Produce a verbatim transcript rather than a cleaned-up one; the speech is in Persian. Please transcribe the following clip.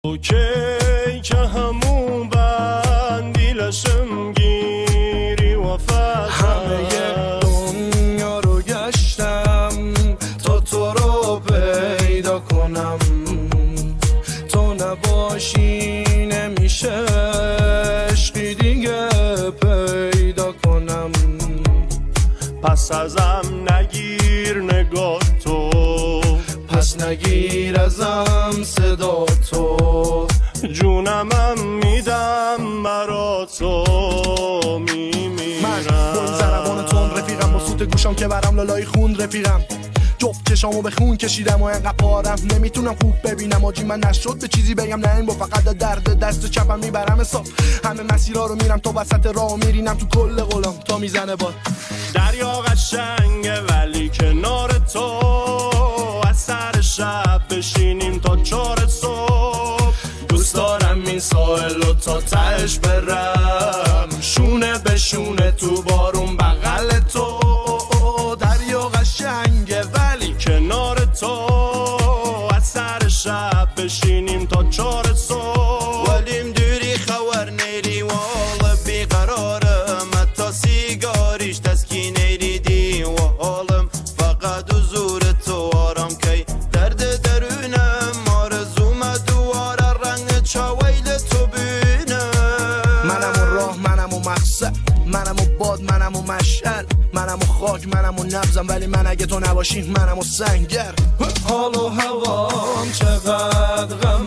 اوکی که همون بندی لشم گیری و فضل همه دنیا رو گشتم تا تو رو پیدا کنم، تو نباشی نمیشه عشقی دیگه پیدا کنم. پس ازم نگیر نگاه تو، پس نگیر ازم صدا تو، جونمم میدم برا تو میمیرم. من با زربان تون رفیقم، با سوت گوشم که برم لالای خون رفیقم، جفت چشامو به خون کشیدم و انقدر پارم نمیتونم خوب ببینم. آجی من نشد به چیزی بگم، نه این با فقط درد دست چپم میبرم حساب. همه مسیرها رو میرم تا وسط راه میرینم تو کل قلم تا میزنه باد. دریا قشنگه ولی کنار تو، از سر شب بشینیم تا چار صبح. دوست دارم این ساحل رو تا تهش برم، شونه به شونه تو بارون بغل تو. دریا قشنگه ولی کنار تو، از سر شب بشینیم تا چار صبح. ولیم دوری خور نیری والا بیقرارم، حتی سیگاریش تسکین ایریدی و حالم فقط حضور تو آرام کی درد درونم. آرزوم دواره رنگ چاویل تو بینم. منم و راه، منم و مقصد، منم و باد، منم و مشعل، منم و خاک، منم و نبزم، ولی من اگه تو نباشی منم و سنگر. حال و هوام چقدر غم